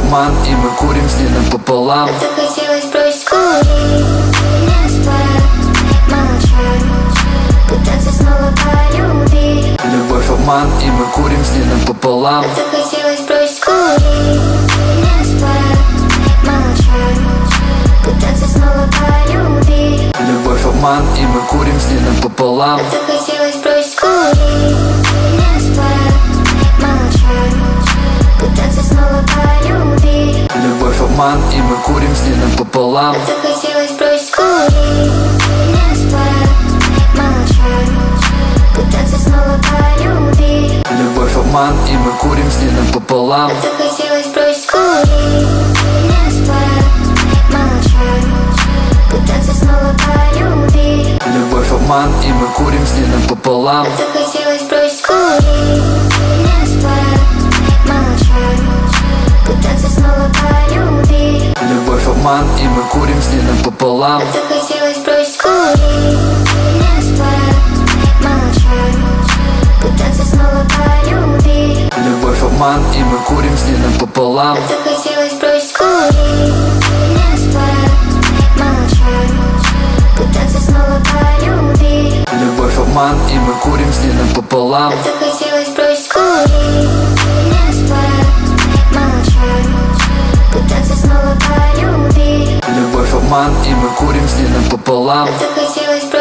обман, и мы курим с ней напополам. Захотелось бросить курить, не спать, молчать, пытаться снова полюбить. Любовь, обман, и мы курим с ней напополам. Захотелось бросить курить, не спать, молчать, пытаться снова полюбить. Любовь, обман, и мы курим с ней напополам. Захотелось бросить курить, не спать, молчать, пытаться снова полюбить. Любовь, обман, и мы курим с ней напополам. Захотелось бросить курить, не спать, молчать, пытаться снова полюбить. Любовь, обман, и мы курим с ней напополам. Захотелось бросить курить, не спать, молчать, пытаться снова полюбить. Любовь, обман, и мы курим с ней напополам. Захотелось бросить курить, не спать, молчать, пытаться снова полюбить. Любовь, обман, и мы курим с ней напополам. Захотелось бросить курить, не спать, молчать, пытаться снова полюбить. Любовь, обман, и мы курим с ней напополам. Захотелось бросить курить, не спать, молчать, пытаться снова полюбить. Любовь, обман, и мы курим с ней напополам.